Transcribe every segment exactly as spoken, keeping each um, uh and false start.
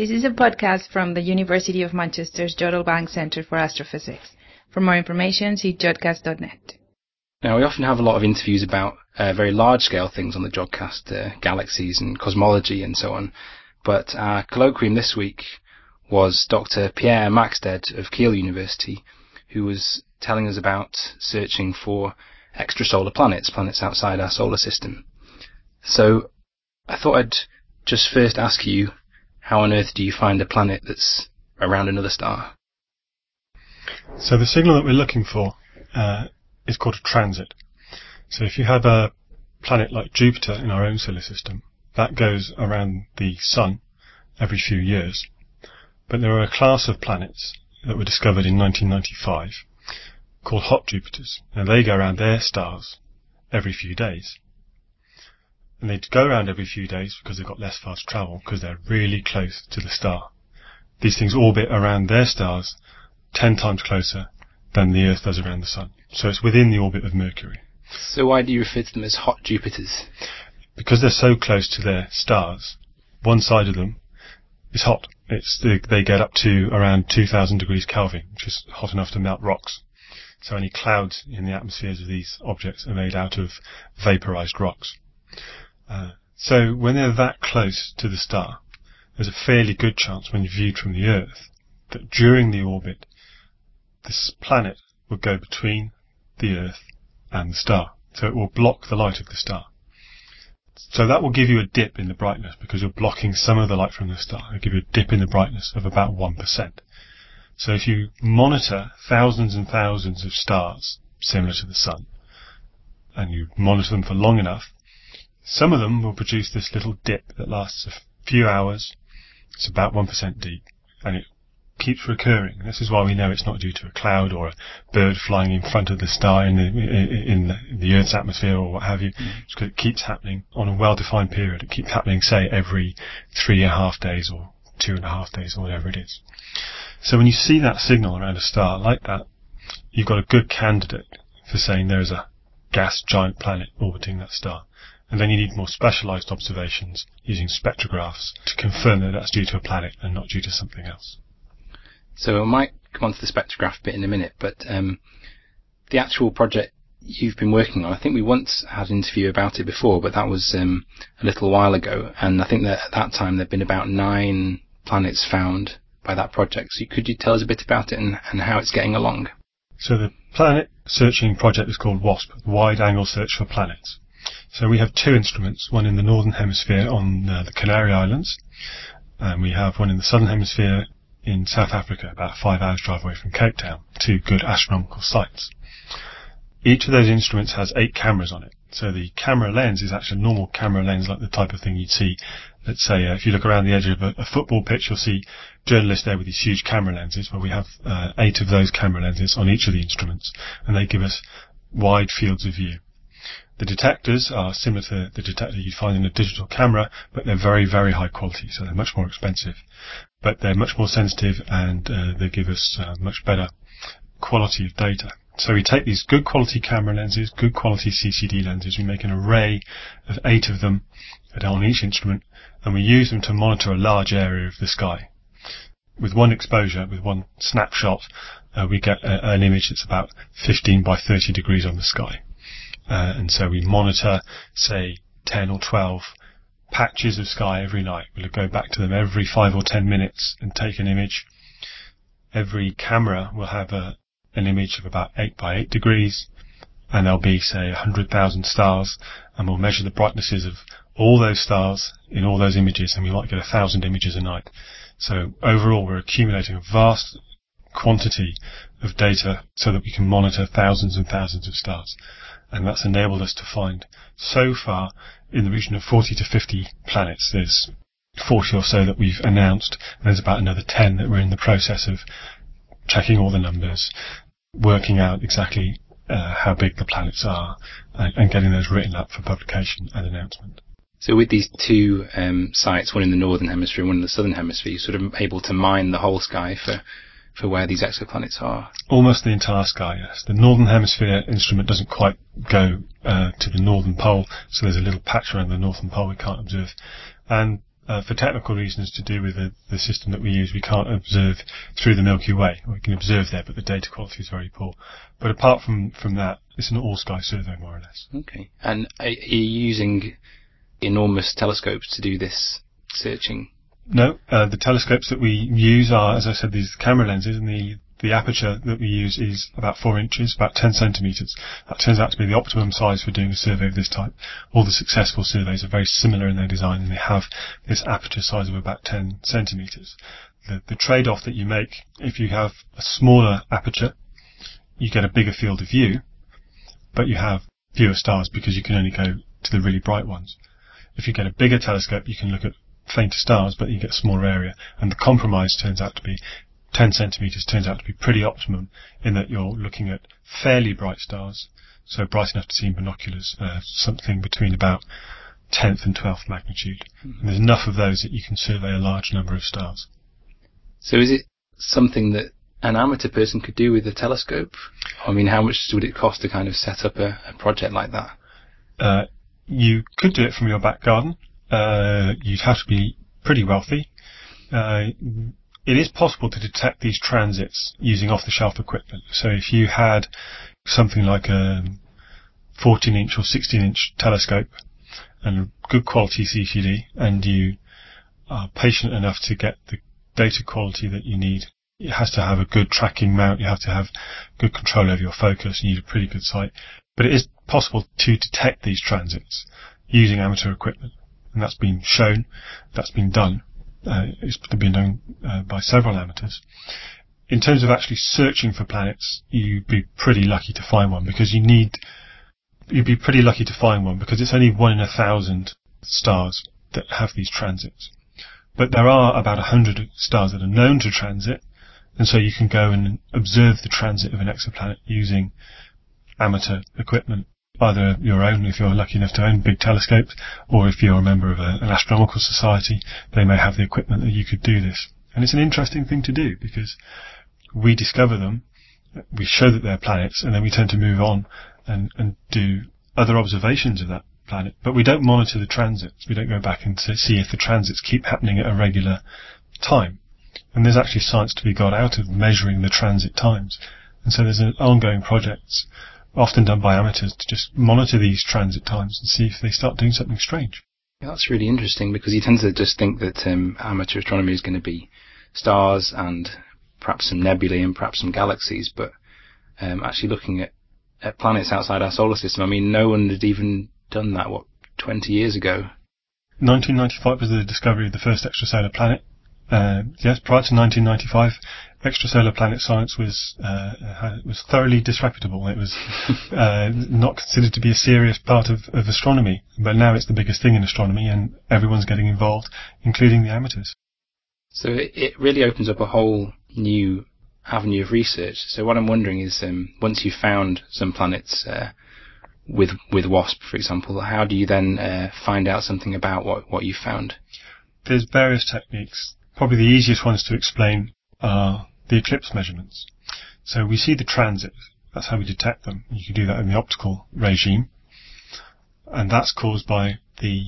This is a podcast from the University of Manchester's Jodrell Bank Centre for Astrophysics. For more information, see jodcast dot net. Now, we often have a lot of interviews about uh, very large-scale things on the Jodcast, uh, galaxies and cosmology and so on. But our colloquium this week was Doctor Pierre Maxted of Kiel University, who was telling us about searching for extrasolar planets, planets outside our solar system. So I thought I'd just first ask you, how on earth do you find a planet that's around another star? So the signal that we're looking for uh, is called a transit. So if you have a planet like Jupiter in our own solar system, that goes around the Sun every few years. But there are a class of planets that were discovered in nineteen ninety-five called hot Jupiters. Now they go around their stars every few days. And they go around every few days because they've got less fast travel, because they're really close to the star. These things orbit around their stars ten times closer than the Earth does around the Sun. So it's within the orbit of Mercury. So why do you refer to them as hot Jupiters? Because they're so close to their stars, one side of them is hot. It's they, they get up to around two thousand degrees Kelvin, which is hot enough to melt rocks. So any clouds in the atmospheres of these objects are made out of vaporized rocks. Uh, so when they're that close to the star, there's a fairly good chance when viewed from the Earth that during the orbit, this planet will go between the Earth and the star. So it will block the light of the star. So that will give you a dip in the brightness because you're blocking some of the light from the star. It'll give you a dip in the brightness of about one percent. So if you monitor thousands and thousands of stars similar to the Sun, and you monitor them for long enough, some of them will produce this little dip that lasts a few hours. It's about one percent deep, and it keeps recurring. This is why we know it's not due to a cloud or a bird flying in front of the star in the, in the, in the Earth's atmosphere or what have you. Mm. It's because it keeps happening on a well-defined period. It keeps happening, say, every three and a half days or two and a half days or whatever it is. So when you see that signal around a star like that, you've got a good candidate for saying there is a gas giant planet orbiting that star. And then you need more specialized observations using spectrographs to confirm that that's due to a planet and not due to something else. So I might come on to the spectrograph bit in a minute, but um, the actual project you've been working on, I think we once had an interview about it before, but that was um, a little while ago, and I think that at that time there had been about nine planets found by that project. So could you tell us a bit about it and, and how it's getting along? So the planet searching project is called WASP, Wide Angle Search for Planets. So we have two instruments, one in the northern hemisphere on uh, the Canary Islands, and we have one in the southern hemisphere in South Africa, about five hours drive away from Cape Town, two good astronomical sites. Each of those instruments has eight cameras on it. So the camera lens is actually a normal camera lens, like the type of thing you'd see. Let's say uh, if you look around the edge of a, a football pitch, you'll see journalists there with these huge camera lenses. Well, we have uh, eight of those camera lenses on each of the instruments, and they give us wide fields of view. The detectors are similar to the detector you'd find in a digital camera, but they're very, very high quality, so they're much more expensive. But they're much more sensitive, and uh, they give us uh, much better quality of data. So we take these good quality camera lenses, good quality C C D lenses, we make an array of eight of them on each instrument, and we use them to monitor a large area of the sky. With one exposure, with one snapshot, uh, we get a, an image that's about fifteen by thirty degrees on the sky. Uh, and so we monitor, say, ten or twelve patches of sky every night. We'll go back to them every five or ten minutes and take an image. Every camera will have a, an image of about eight by eight degrees, and there'll be, say, one hundred thousand stars, and we'll measure the brightnesses of all those stars in all those images, and we might get a thousand images a night. So overall, we're accumulating a vast quantity of data so that we can monitor thousands and thousands of stars. And that's enabled us to find, so far, in the region of forty to fifty planets. There's forty or so that we've announced, and there's about another ten that we're in the process of checking all the numbers, working out exactly uh, how big the planets are, and, and getting those written up for publication and announcement. So with these two um, sites, one in the northern hemisphere and one in the southern hemisphere, you're sort of able to mine the whole sky for for where these exoplanets are? Almost the entire sky, yes. The northern hemisphere instrument doesn't quite go uh, to the northern pole, so there's a little patch around the northern pole we can't observe. And uh, for technical reasons to do with the, the system that we use, we can't observe through the Milky Way. We can observe there, but the data quality is very poor. But apart from, from that, it's an all-sky survey, more or less. Okay. And are you using enormous telescopes to do this searching? No, uh, the telescopes that we use are, as I said, these camera lenses, and the, the aperture that we use is about four inches, about ten centimetres. That turns out to be the optimum size for doing a survey of this type. All the successful surveys are very similar in their design, and they have this aperture size of about ten centimetres. The, the trade-off that you make, if you have a smaller aperture, you get a bigger field of view, but you have fewer stars because you can only go to the really bright ones. If you get a bigger telescope, you can look at fainter stars, but you get a smaller area. And the compromise turns out to be ten centimetres turns out to be pretty optimum in that you're looking at fairly bright stars, so bright enough to see in binoculars, uh, something between about tenth and twelfth magnitude. Mm-hmm. And there's enough of those that you can survey a large number of stars. So is it something that an amateur person could do with a telescope? I mean, how much would it cost to kind of set up a, a project like that? Uh, you could do it from your back garden. Uh, you'd have to be pretty wealthy. Uh, it is possible to detect these transits using off-the-shelf equipment. So if you had something like a fourteen inch or sixteen inch telescope and a good quality C C D, and you are patient enough to get the data quality that you need, it has to have a good tracking mount, you have to have good control over your focus, you need a pretty good sight. But it is possible to detect these transits using amateur equipment. And that's been shown, that's been done. Uh, it's been done uh, by several amateurs. In terms of actually searching for planets, you'd be pretty lucky to find one because you need, you'd be pretty lucky to find one because it's only one in a thousand stars that have these transits. But there are about a hundred stars that are known to transit, and so you can go and observe the transit of an exoplanet using amateur equipment. Either your own, if you're lucky enough to own big telescopes, or if you're a member of a, an astronomical society, they may have the equipment that you could do this. And it's an interesting thing to do because we discover them, we show that they're planets, and then we tend to move on and, and do other observations of that planet. But we don't monitor the transits. We don't go back and see if the transits keep happening at a regular time. And there's actually science to be got out of measuring the transit times. And so there's an ongoing projects often done by amateurs to just monitor these transit times and see if they start doing something strange. Yeah, that's really interesting because you tend to just think that um, amateur astronomy is going to be stars and perhaps some nebulae and perhaps some galaxies, but um, actually looking at, at planets outside our solar system, I mean, no one had even done that, what, twenty years ago? nineteen ninety-five was the discovery of the first extrasolar planet. Uh, yes, prior to nineteen ninety-five, extrasolar planet science was uh, was thoroughly disreputable. It was uh, not considered to be a serious part of, of astronomy. But now it's the biggest thing in astronomy, and everyone's getting involved, including the amateurs. So it, it really opens up a whole new avenue of research. So what I'm wondering is, um, once you've found some planets uh, with with WASP, for example, how do you then uh, find out something about what, what you found? There's various techniques. Probably the easiest ones to explain are the eclipse measurements. So we see the transit, that's how we detect them. You can do that in the optical regime, and that's caused by the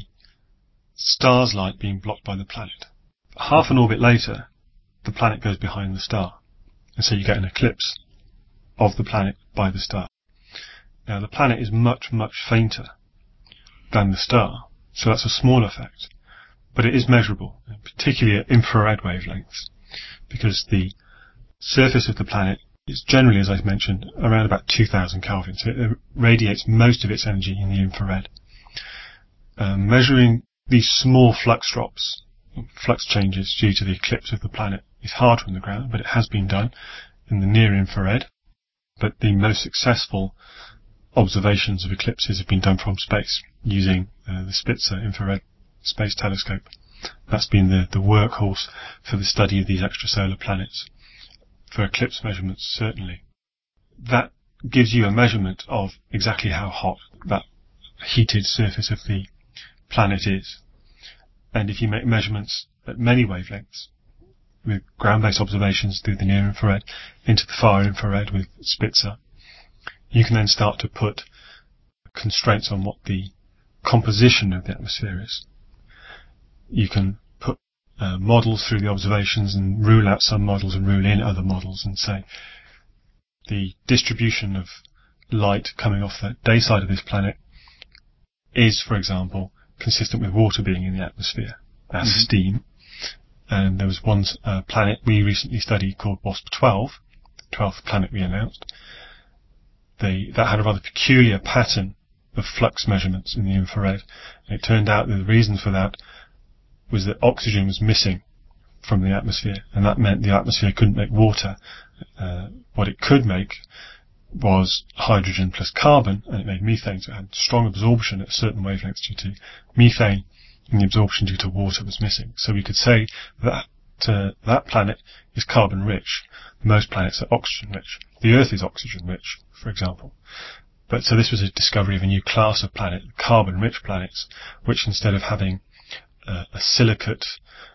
star's light being blocked by the planet. Half an orbit later, the planet goes behind the star, and so you get an eclipse of the planet by the star. Now the planet is much, much fainter than the star, so that's a small effect. But it is measurable, particularly at infrared wavelengths, because the surface of the planet is generally, as I mentioned, around about two thousand Kelvin, so it radiates most of its energy in the infrared. Um, measuring these small flux drops, flux changes due to the eclipse of the planet, is hard from the ground, but it has been done in the near infrared. But the most successful observations of eclipses have been done from space, using uh, the Spitzer infrared space telescope. That's been the, the workhorse for the study of these extrasolar planets. For eclipse measurements, certainly. That gives you a measurement of exactly how hot that heated surface of the planet is. And if you make measurements at many wavelengths, with ground-based observations through the near-infrared into the far-infrared with Spitzer, you can then start to put constraints on what the composition of the atmosphere is. You can uh, models through the observations and rule out some models and rule in other models and say the distribution of light coming off the day side of this planet is, for example, consistent with water being in the atmosphere as mm-hmm. steam. And there was one uh, planet we recently studied called WASP twelve, the twelfth planet we announced. They, that had a rather peculiar pattern of flux measurements in the infrared. And it turned out that the reason for that was that oxygen was missing from the atmosphere, and that meant the atmosphere couldn't make water. Uh, what it could make was hydrogen plus carbon, and it made methane, so it had strong absorption at certain wavelengths due to methane, and the absorption due to water was missing. So we could say that uh, that planet is carbon rich. Most planets are oxygen rich. The Earth is oxygen rich, for example. But so this was a discovery of a new class of planet, carbon rich planets, which instead of having uh, a silicate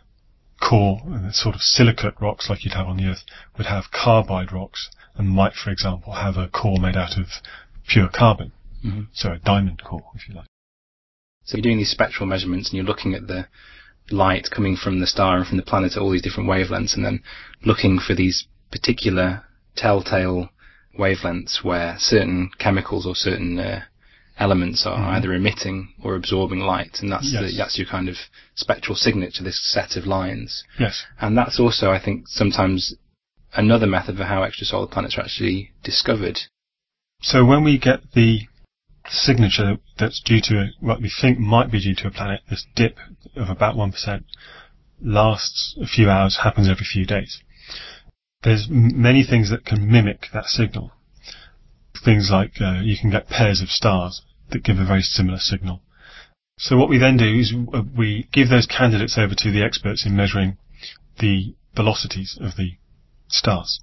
core, and sort of silicate rocks like you'd have on the Earth, would have carbide rocks, and might, for example, have a core made out of pure carbon. Mm-hmm. So a diamond core, if you like. So you're doing these spectral measurements and you're looking at the light coming from the star and from the planet at all these different wavelengths, and then looking for these particular telltale wavelengths where certain chemicals or certain uh, elements are mm-hmm. either emitting or absorbing light, and that's yes. the, that's your kind of spectral signature, this set of lines. Yes. And that's also, I think, sometimes another method for how extrasolar planets are actually discovered. So when we get the signature that's due to a, what we think might be due to a planet, this dip of about one percent lasts a few hours, happens every few days. There's m- many things that can mimic that signal. Things like uh, you can get pairs of stars that give a very similar signal. So what we then do is uh, we give those candidates over to the experts in measuring the velocities of the stars.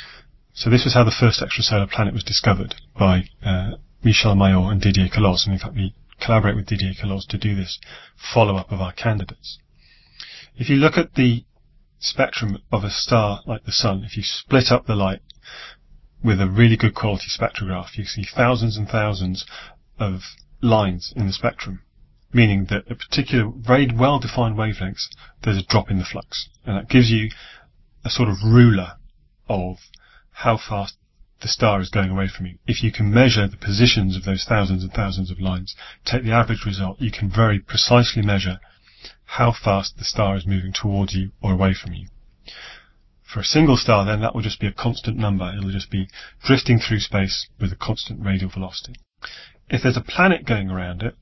So this was how the first extrasolar planet was discovered by uh, Michel Mayor and Didier Queloz, and in fact we collaborate with Didier Queloz to do this follow-up of our candidates. If you look at the spectrum of a star like the Sun, if you split up the light with a really good quality spectrograph, you see thousands and thousands of lines in the spectrum, meaning that at particular, very well-defined wavelengths, there's a drop in the flux. And that gives you a sort of ruler of how fast the star is going away from you. If you can measure the positions of those thousands and thousands of lines, take the average result, you can very precisely measure how fast the star is moving towards you or away from you. For a single star, then, that will just be a constant number. It'll just be drifting through space with a constant radial velocity. If there's a planet going around it,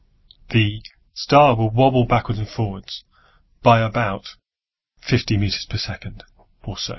the star will wobble backwards and forwards by about fifty meters per second or so.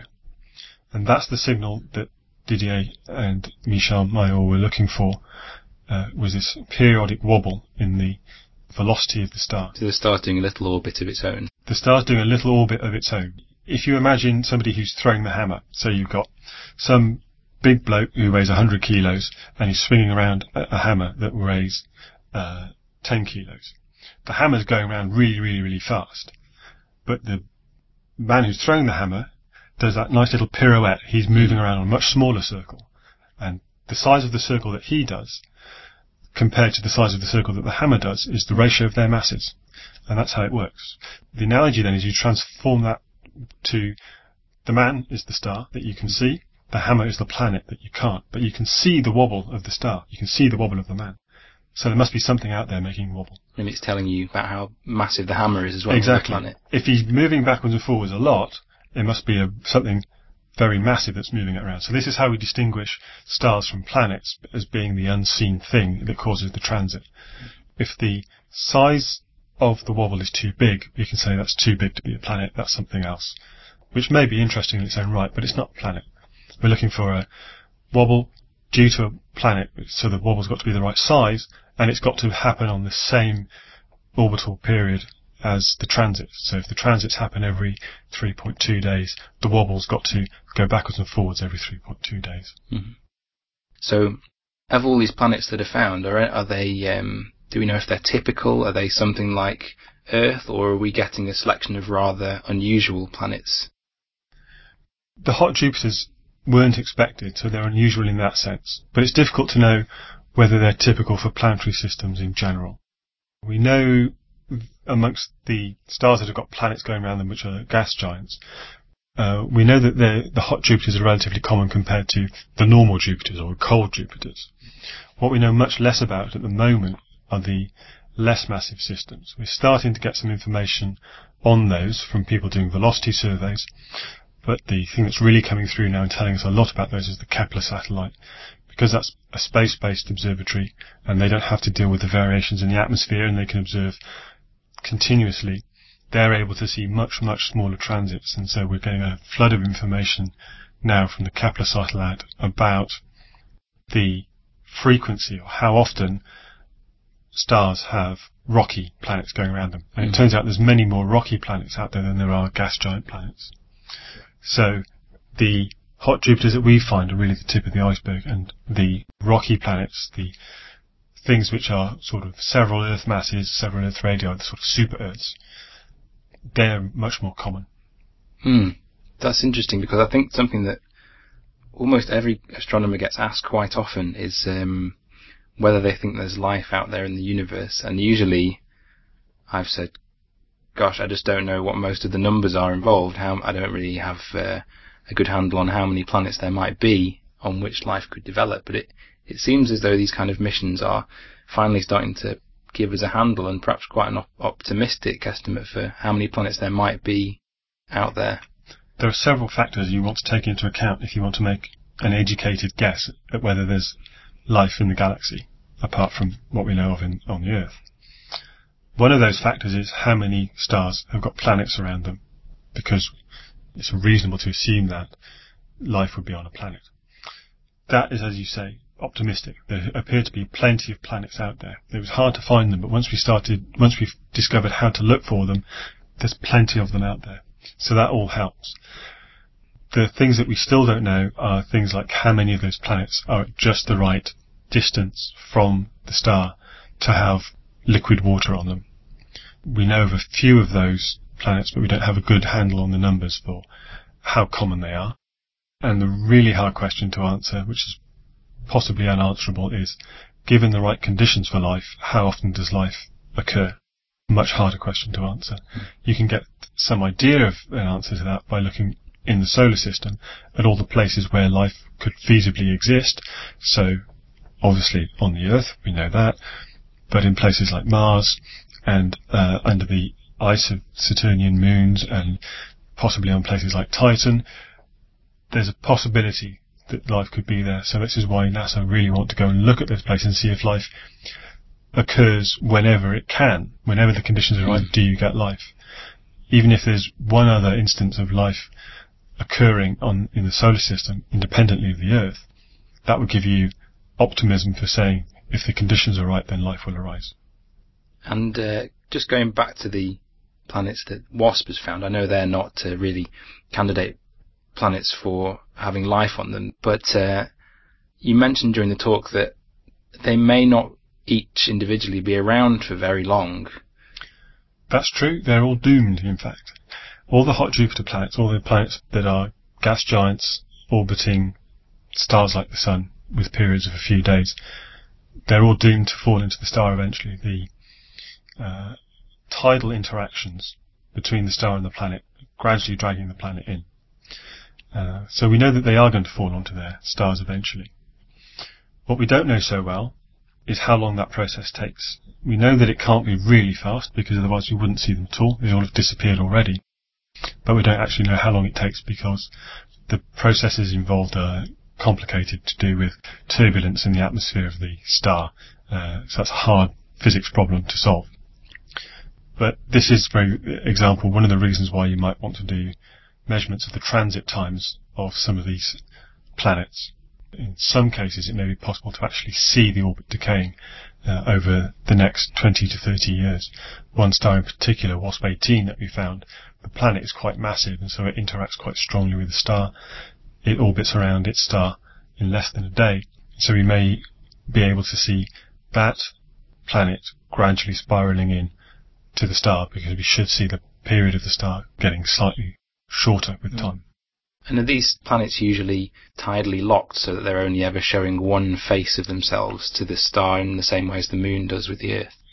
And that's the signal that Didier and Michel Mayor were looking for, uh, was this periodic wobble in the velocity of the star. So the star's doing a little orbit of its own. The star's doing a little orbit of its own. If you imagine somebody who's throwing the hammer, so you've got some big bloke who weighs one hundred kilos and he's swinging around a, a hammer that weighs uh, ten kilos. The hammer's going around really, really, really fast. But the man who's throwing the hammer does that nice little pirouette. He's moving around on a much smaller circle. And the size of the circle that he does compared to the size of the circle that the hammer does is the ratio of their masses. And that's how it works. The analogy then is you transform that to the man is the star that you can see, the hammer is the planet that you can't, but you can see the wobble of the star, you can see the wobble of the man. So there must be something out there making wobble. And it's telling you about how massive the hammer is as well. Exactly. On the planet. If he's moving backwards and forwards a lot, it must be a, something very massive that's moving it around. So this is how we distinguish stars from planets as being the unseen thing that causes the transit. If the size of the wobble is too big, we can say that's too big to be a planet, that's something else, which may be interesting in its own right, but it's not a planet. We're looking for a wobble due to a planet, so the wobble's got to be the right size, and it's got to happen on the same orbital period as the transits. So if the transits happen every three point two days, the wobble's got to go backwards and forwards every three point two days. Mm-hmm. So, of all these planets that are found, are, are they, um, do we know if they're typical? Are they something like Earth, or are we getting a selection of rather unusual planets? The hot Jupiters weren't expected, so they're unusual in that sense. But it's difficult to know whether they're typical for planetary systems in general. We know amongst the stars that have got planets going around them, which are gas giants, uh, we know that the hot Jupiters are relatively common compared to the normal Jupiters or cold Jupiters. What we know much less about at the moment are the less massive systems. We're starting to get some information on those from people doing velocity surveys, but the thing that's really coming through now and telling us a lot about those is the Kepler satellite. Because that's a space-based observatory and they don't have to deal with the variations in the atmosphere and they can observe continuously, they're able to see much, much smaller transits. And so we're getting a flood of information now from the Kepler satellite about the frequency or how often stars have rocky planets going around them. And mm. it turns out there's many more rocky planets out there than there are gas giant planets. So the hot Jupiters that we find are really the tip of the iceberg, and the rocky planets, the things which are sort of several Earth masses, several Earth radii, the sort of super Earths, they're much more common. Hmm. That's interesting, because I think something that almost every astronomer gets asked quite often is um, whether they think there's life out there in the universe, and usually I've said, gosh, I just don't know what most of the numbers are involved. How I don't really have uh, a good handle on how many planets there might be on which life could develop, but it, it seems as though these kind of missions are finally starting to give us a handle and perhaps quite an op- optimistic estimate for how many planets there might be out there. There are several factors you want to take into account if you want to make an educated guess at whether there's life in the galaxy, apart from what we know of in, on the Earth. One of those factors is how many stars have got planets around them, because it's reasonable to assume that life would be on a planet. That is, as you say, optimistic. There appear to be plenty of planets out there. It was hard to find them, but once we started, once we've discovered how to look for them, there's plenty of them out there. So that all helps. The things that we still don't know are things like how many of those planets are at just the right distance from the star to have liquid water on them. We know of a few of those planets, but we don't have a good handle on the numbers for how common they are. And the really hard question to answer, which is possibly unanswerable, is, given the right conditions for life, how often does life occur? Much harder question to answer. You can get some idea of an answer to that by looking in the solar system at all the places where life could feasibly exist. So, obviously on the Earth, we know that, but in places like Mars and uh, under the ice of Saturnian moons and possibly on places like Titan, there's a possibility that life could be there. So this is why NASA really want to go and look at those places and see if life occurs whenever it can. Whenever the conditions are right, mm. do you get life? Even if there's one other instance of life occurring on in the solar system independently of the Earth, that would give you optimism for saying if the conditions are right, then life will arise. And uh, just going back to the planets that WASP has found, I know they're not uh, really candidate planets for having life on them, but uh, you mentioned during the talk that they may not each individually be around for very long. That's true. They're all doomed, in fact. All the hot Jupiter planets, all the planets that are gas giants orbiting stars like the Sun with periods of a few days, they're all doomed to fall into the star eventually. The uh, tidal interactions between the star and the planet gradually dragging the planet in. Uh, so we know that they are going to fall onto their stars eventually. What we don't know so well is how long that process takes. We know that it can't be really fast, because otherwise we wouldn't see them at all. They all have disappeared already. But we don't actually know how long it takes, because the processes involved are complicated to do with turbulence in the atmosphere of the star. Uh, so that's a hard physics problem to solve. But this is, for example, one of the reasons why you might want to do measurements of the transit times of some of these planets. In some cases, it may be possible to actually see the orbit decaying uh, over the next twenty to thirty years. One star in particular, WASP eighteen, that we found, the planet is quite massive, and so it interacts quite strongly with the star. It orbits around its star in less than a day, so we may be able to see that planet gradually spiraling in to the star, because we should see the period of the star getting slightly shorter with time. And are these planets usually tidally locked, so that they're only ever showing one face of themselves to the star in the same way as the Moon does with the Earth?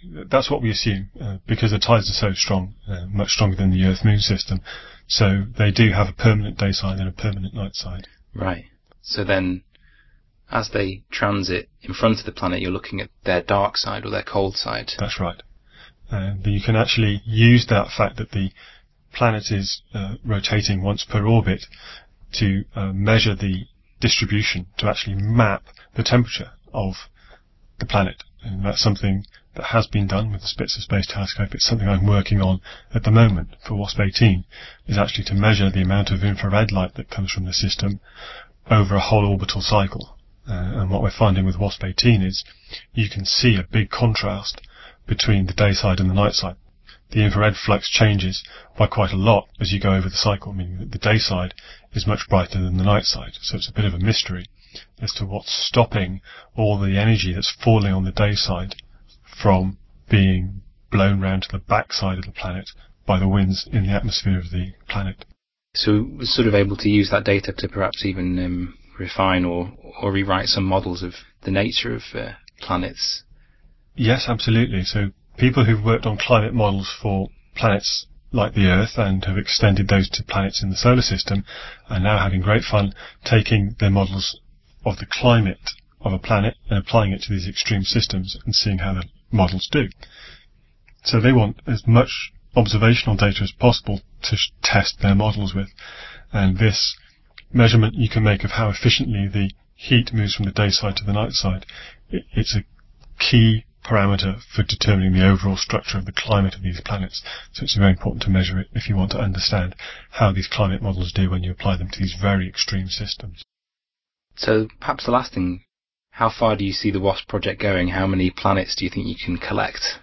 That's what we assume, uh, because the tides are so strong, uh, much stronger than the Earth-Moon system. So they do have a permanent day side and a permanent night side. Right. So then, as they transit in front of the planet, you're looking at their dark side or their cold side. That's right. Uh, but you can actually use that fact that the planet is uh, rotating once per orbit to uh, measure the distribution, to actually map the temperature of the planet. And that's something that has been done with the Spitzer Space Telescope. It's something I'm working on at the moment for WASP eighteen, is actually to measure the amount of infrared light that comes from the system over a whole orbital cycle. Uh, and what we're finding with WASP eighteen is you can see a big contrast between the day side and the night side. The infrared flux changes by quite a lot as you go over the cycle, meaning that the day side is much brighter than the night side. So it's a bit of a mystery as to what's stopping all the energy that's falling on the day side from being blown round to the back side of the planet by the winds in the atmosphere of the planet. So we're sort of able to use that data to perhaps even um, refine or, or rewrite some models of the nature of uh, planets. Yes, absolutely. So people who've worked on climate models for planets like the Earth and have extended those to planets in the solar system are now having great fun taking their models of the climate of a planet and applying it to these extreme systems and seeing how the models do. So they want as much observational data as possible to sh- test their models with. And this measurement you can make of how efficiently the heat moves from the day side to the night side, it, it's a key parameter for determining the overall structure of the climate of these planets. So it's very important to measure it if you want to understand how these climate models do when you apply them to these very extreme systems. So perhaps the last thing, how far do you see the WASP project going? How many planets do you think you can collect?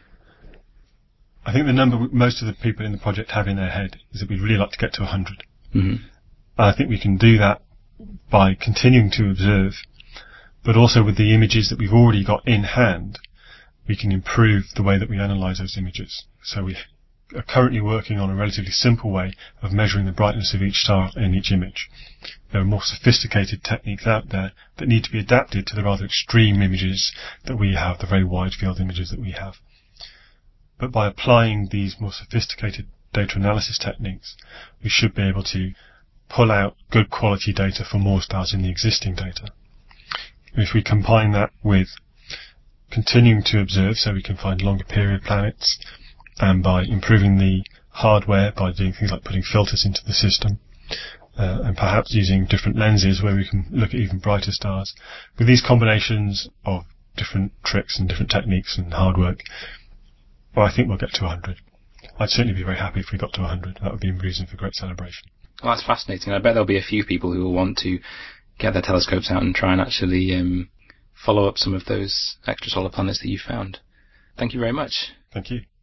I think the number most of the people in the project have in their head is that we'd really like to get to one hundred. Mm-hmm. I think we can do that by continuing to observe, but also with the images that we've already got in hand, we can improve the way that we analyse those images. So we are currently working on a relatively simple way of measuring the brightness of each star in each image. There are more sophisticated techniques out there that need to be adapted to the rather extreme images that we have, the very wide field images that we have. But by applying these more sophisticated data analysis techniques, we should be able to pull out good quality data for more stars in the existing data. If we combine that with continuing to observe so we can find longer period planets, and by improving the hardware, by doing things like putting filters into the system, uh, and perhaps using different lenses where we can look at even brighter stars. With these combinations of different tricks and different techniques and hard work, well, I think we'll get to one hundred. I'd certainly be very happy if we got to one hundred. That would be a reason for great celebration. Well, that's fascinating. I bet there'll be a few people who will want to get their telescopes out and try and actually um, follow up some of those extrasolar planets that you found. Thank you very much. Thank you.